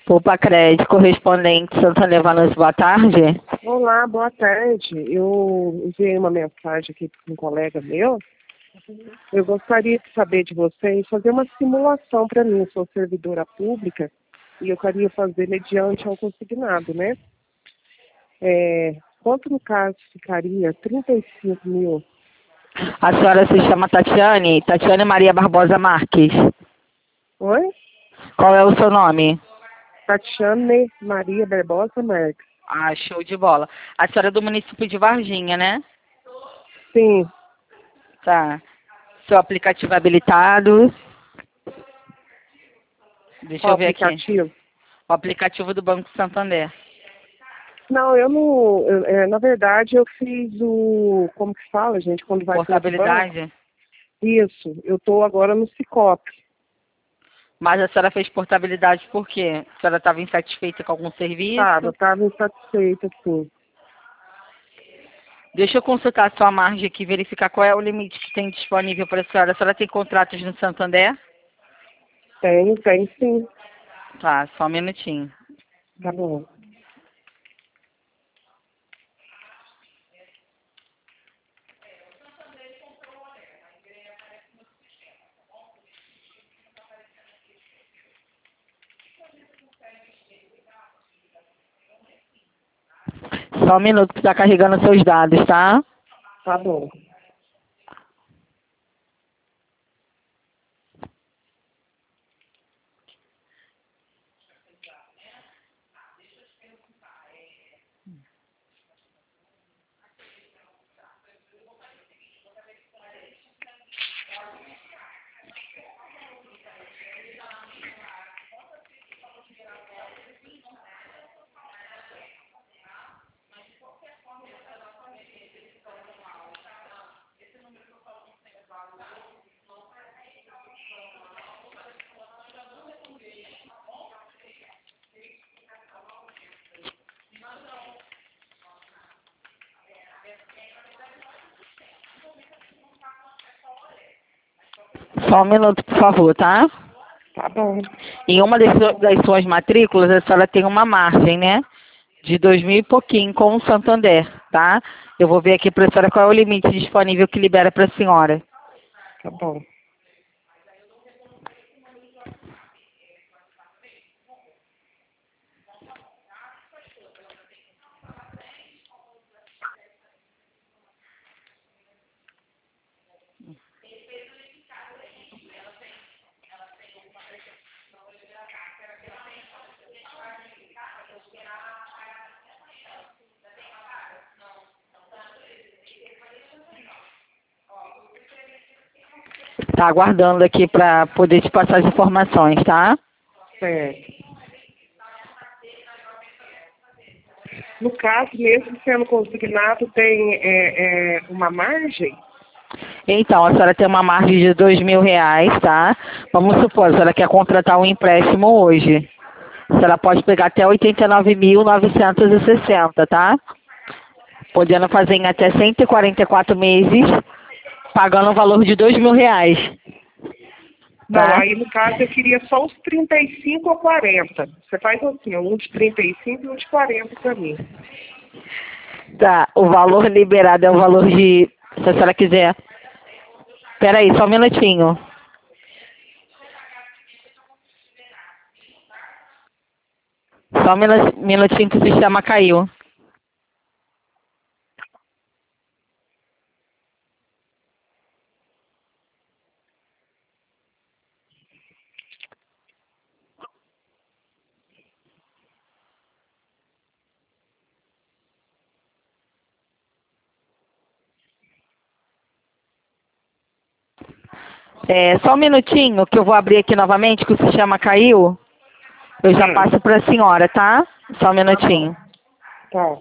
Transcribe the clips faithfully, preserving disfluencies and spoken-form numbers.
Poupa Crédito, correspondente Santana Valença, boa tarde. Olá, boa tarde. Eu enviei uma mensagem aqui para um colega meu. Eu gostaria de saber de vocês, fazer uma simulação para mim. Eu sou servidora pública e eu queria fazer mediante ao consignado, né? É, quanto no caso ficaria trinta e cinco mil? A senhora se chama Tatiane? Tatiane Maria Barbosa Marques. Oi? Qual é o seu nome? Tatiane Maria Barbosa Marques. Ah, show de bola. A senhora é do município de Varginha, né? Sim. Tá. Seu aplicativo é habilitado. Deixa Qual eu ver aqui. aplicativo? O aplicativo do Banco Santander. Não, eu não. eu- é, na verdade, eu fiz o. Como que fala, gente? Quando vai para outro banco? Portabilidade. Isso. Eu estou agora no Cicobi. Mas a senhora fez portabilidade por quê? A senhora estava insatisfeita com algum serviço? Tá, eu estava insatisfeita, sim. Deixa eu consultar a sua margem aqui, verificar qual é o limite que tem disponível para a senhora. A senhora tem contratos no Santander? Tenho, tenho sim. Tá, só um minutinho. Tá bom. Só um minuto que está carregando seus dados, tá? Tá bom. Só um minuto, por favor, tá? Tá bom. Em uma das, su- das suas matrículas, a senhora tem uma margem, né? De dois mil e pouquinho com o Santander, tá? Eu vou ver aqui para a senhora qual é o limite disponível que libera para a senhora. Tá bom. Tá aguardando aqui para poder te passar as informações, tá? Certo. No caso, mesmo sendo consignado, tem é, é, uma margem? Então, a senhora tem uma margem de dois mil reais, tá? Vamos supor, a senhora quer contratar um empréstimo hoje. A senhora pode pegar até oitenta e nove mil novecentos e sessenta, tá? Podendo fazer em até cento e quarenta e quatro meses, pagando o valor de dois mil reais. Não, Tá? aí no caso eu queria só os trinta e cinco ou quarenta. Você faz assim, um de trinta e cinco e um de quarenta para mim. Tá, o valor liberado é o valor de... Se a senhora quiser... Peraí, só um minutinho. Só um minu- minutinho que o sistema caiu. É, só um minutinho que eu vou abrir aqui novamente, que o sistema caiu. Eu já Hum. passo para a senhora, tá? Só um minutinho. Tá.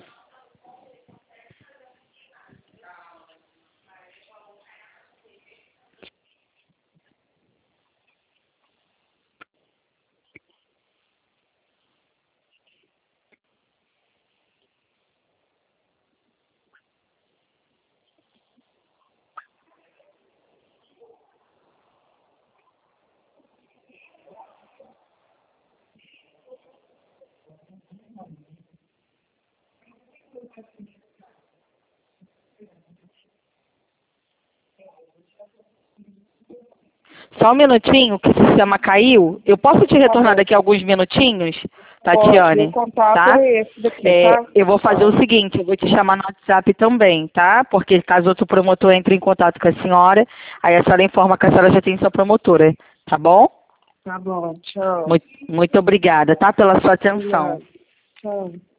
Só um minutinho, que o sistema caiu. Eu posso te retornar daqui a alguns minutinhos, Tatiane? Pode, o contato Tá? é esse daqui, É, tá? eu vou fazer o seguinte, eu vou te chamar no WhatsApp também, tá? Porque caso outro promotor entre em contato com a senhora, aí a senhora informa que a senhora já tem sua promotora, tá bom? Tá bom, tchau. Muito, muito obrigada, tá? Pela sua atenção. Obrigada. Tchau.